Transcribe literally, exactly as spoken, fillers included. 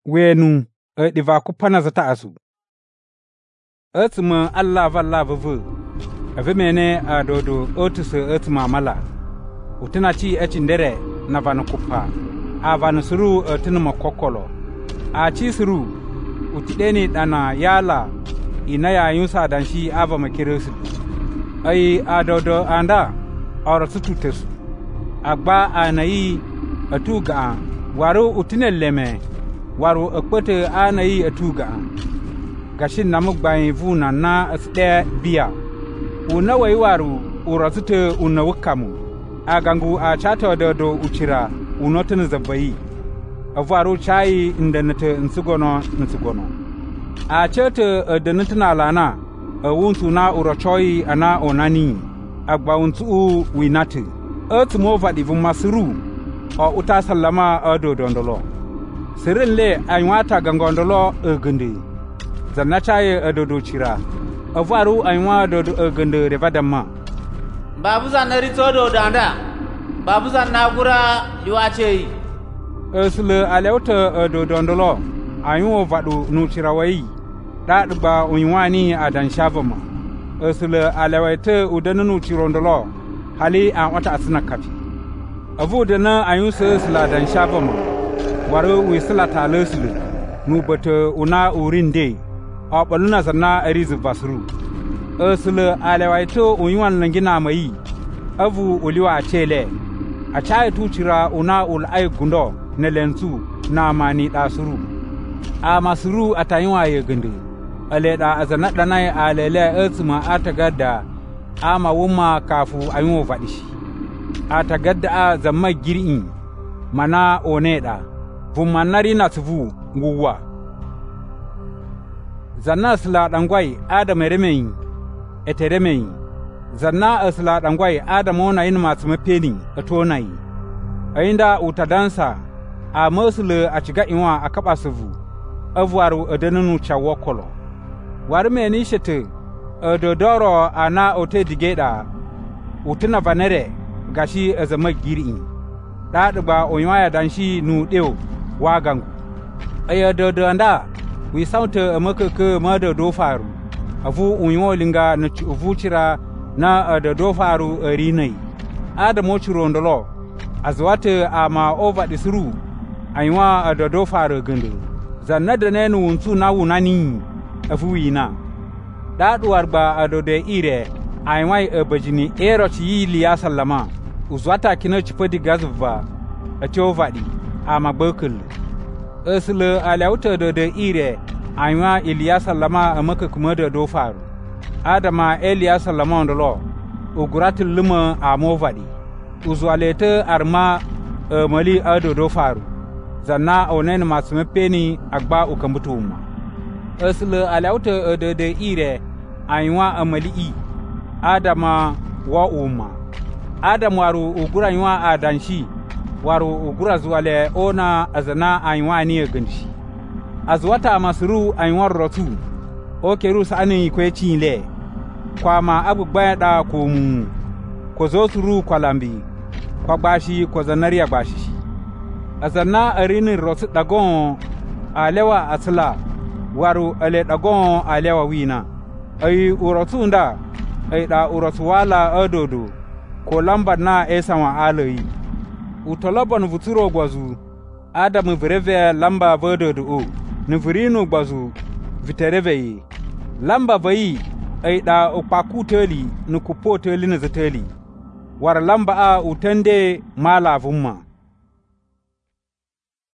wenu e diva ku pana zata asu etma Allah valla vuvu ave mene adodo otusu etma mala utina chi echindere na vanu kupa avanu suru etinu makokolo a chi suru utideni dana yala ina ya yusa danshi ava makiresu ai adodo anda oratu tutesu agba anayi atuga waru utineleme waru ekpete anayi atuga gashin namugbai vuna na asde bia una wai waru uratute una wakamu agangu a chata dodo uchira unotin zabai avaru chai indanate nsugono nsugono a chete danatna lana awuntu na urachoi ana onani agba untu winati etmo vadi vumasuru o uta sallama adodo ndolo sirinle anwata gangondolo egende zanna chaye adodo chira avaru anwa adodo egende revadamma babu zanna ritodo danda babu zanna gura liwache esle alewta adodo ndolo anwo vadu nu chirawai dadba unwani adan shavama esle alewete udanunu chirondolo hali an wata asna kafi avu dana ayusa sla dan shavama waru wisla talesle nu bata una urinde abaluna zanna arizu basru esle alewaito unwan langina mai avu uliwa chele a chai tuchira una ul ay gundo ne lensu na mani dasuru a masuru ataywa ye gende aleda azana danai alele esma atagadda ama wuma kafu ayuwa vadishi atagadda a zamma girin mana oneda vumanari na tuvu nguwa zanna asla dangwai adam remein eteremein zanna asla dangwai adam ona yin masu mafeni atonai ainda utadansa a masule a ciga inwa a kaba suvu avwaru adanunu chawokolo warme ni shete dodoro ana ote digeda utuna vanere gashi azama girin dadba onwaya danshi nu dew wagangu aya dodo anda wi saunte amakeke ma dodo faru avu unyo linga na uvu chira na dodo faru rinai adamo chirondolo azwate ama over disru aywa dodo faru gende zanna da nenu untu na wunani avu wina daduwar ba adode ire aywa ebajini ero chi liya sallama uzwata kina chipodi gazva atovadi ama bakul esle alauta de ire aywa Iliya sallama amaka kuma da dofaru adama Eliya sallama ndolo uguratul luma amovadi uzwalete arma uh, mali ado dofaru zanna onen masme peni agba ukambutuma esle alauta de de ire aywa amali adama wa umma adam waru ugura ywa adanshi waru ugura zuwale ona azana aywa ni ganshi azwata masru aywa rotu okeru sani kwechi le kwa ma abugba da ko mu ko zo suru kwalambi kwa bashi ko zanariya bashi azana arini rotu dagon alewa asla waru ale dagon alewa wina ai urotu nda ai da urotu wala adodo ko lamba na esawa alayi utolobon vuturo gwazu adam vreve lamba vododo o nvrinu gwazu vitereve lamba vai ai da opakuteli nukupoteli na zateli war lamba a utende malavumma